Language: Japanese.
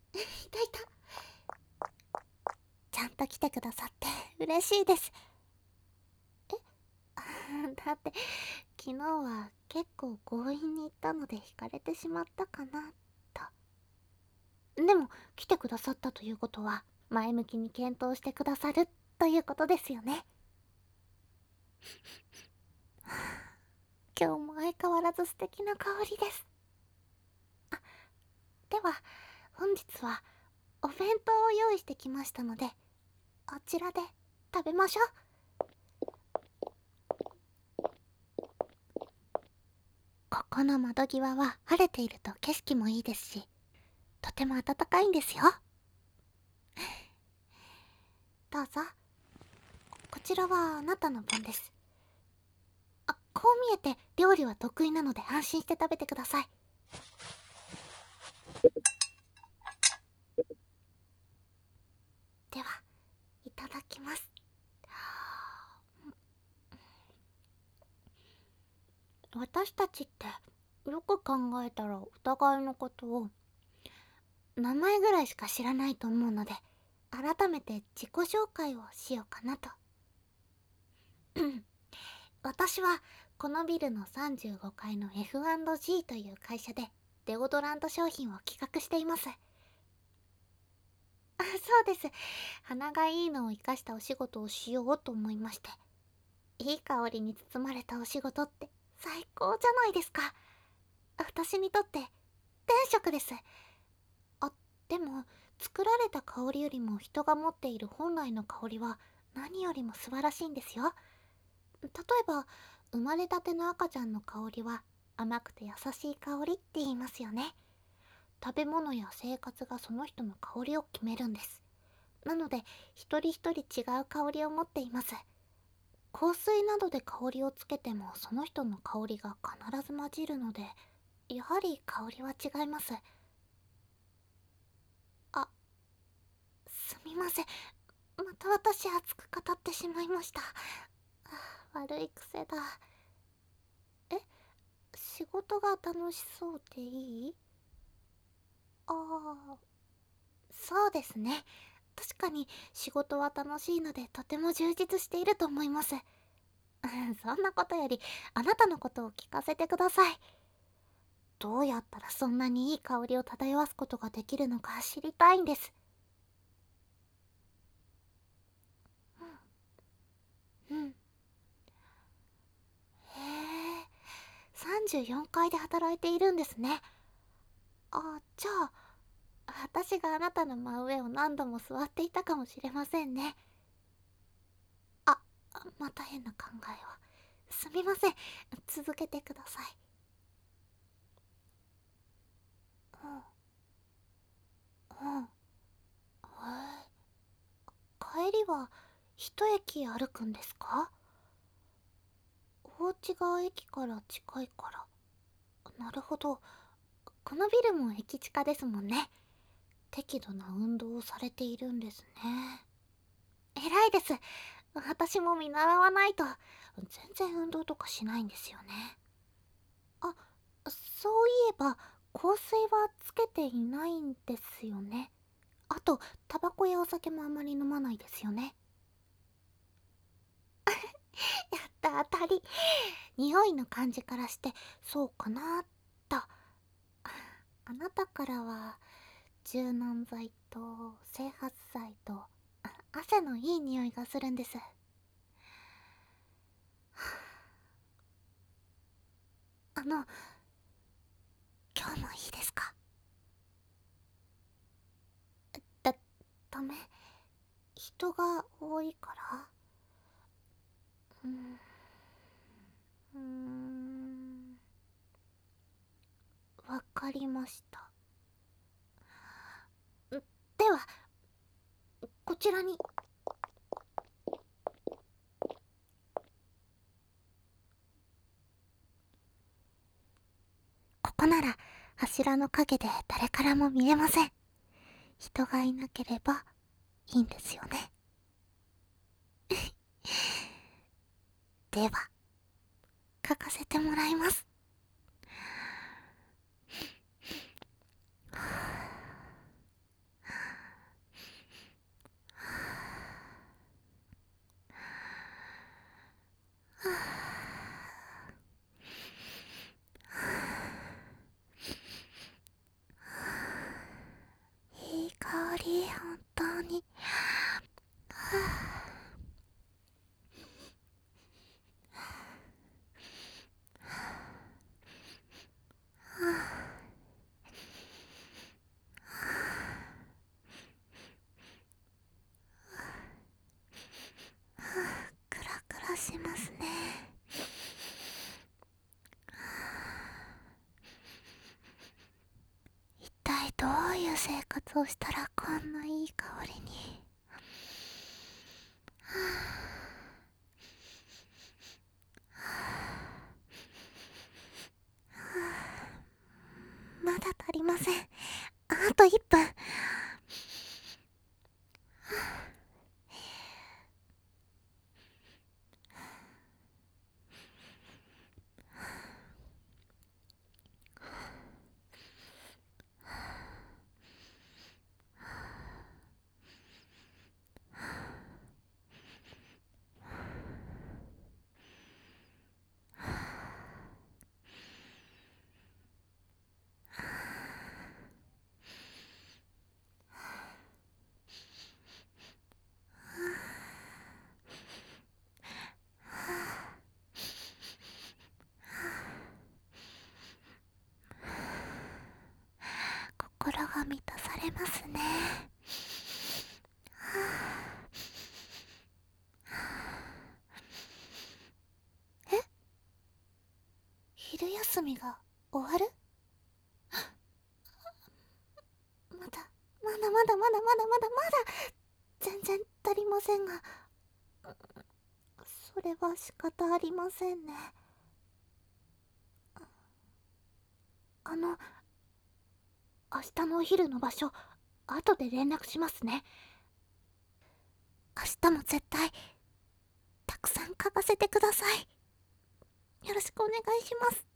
いたいた。ちゃんと来てくださって嬉しいです。だって昨日は結構強引に言ったので惹かれてしまったかなと。でも来てくださったということは前向きに検討してくださるということですよね。今日も相変わらず素敵な香りです。では本日はお弁当を用意してきましたので、あちらで食べましょう。ここの窓際は晴れていると景色もいいですし、とても暖かいんですよ。どうぞ。こちらはあなたの分です。こう見えて料理は得意なので安心して食べてください。ではいただきます。私たちってよく考えたらお互いのことを名前ぐらいしか知らないと思うので、改めて自己紹介をしようかなと。私はこのビルの35階の F&G という会社でデオドラント商品を企画しています。そうです。鼻がいいのを生かしたお仕事をしようと思いまして。いい香りに包まれたお仕事って最高じゃないですか。私にとって天職です。あ、でも作られた香りよりも人が持っている本来の香りは何よりも素晴らしいんですよ。例えば生まれたての赤ちゃんの香りは甘くて優しい香りって言いますよね。食べ物や生活がその人の香りを決めるんです。なので一人一人違う香りを持っています。香水などで香りをつけてもその人の香りが必ず混じるので、やはり香りは違います。あ、すみません。また私熱く語ってしまいました。悪い癖だ。え、仕事が楽しそうでいい？ああ、そうですね。確かに仕事は楽しいのでとても充実していると思います。そんなことよりあなたのことを聞かせてください。どうやったらそんなにいい香りを漂わすことができるのか知りたいんです。うん。へえ、34階で働いているんですね。じゃあ私があなたの真上を何度も座っていたかもしれませんね。あ、また変な考えを。すみません。続けてください。うん、うん。帰りは一駅歩くんですか？お家が駅から近いから。なるほど。このビルも駅近ですもんね。適度な運動をされているんですね。偉いです。私も見習わないと。全然運動とかしないんですよね。あ、そういえば香水はつけていないんですよね。あとタバコやお酒もあまり飲まないですよね。やった当たり。匂いの感じからしてそうかなと。あなたからは柔軟剤と整髪剤と汗のいい匂いがするんです。あの、今日もいいですか？だ、ダメ？人が多いから？うーん、うーん、わかりました。では、こちらに。ここなら柱の陰で誰からも見えません。人がいなければいいんですよね。では、書かせてもらいます。 生活をしたらこんないい香りに。まだ足りません。あと1分。心が満たされますね。え、昼休みが終わる？まだまだまだまだまだまだまだ全然足りませんが、それは仕方ありませんね。あの、明日のお昼の場所、後で連絡しますね。明日も絶対たくさん嗅がせてください。よろしくお願いします。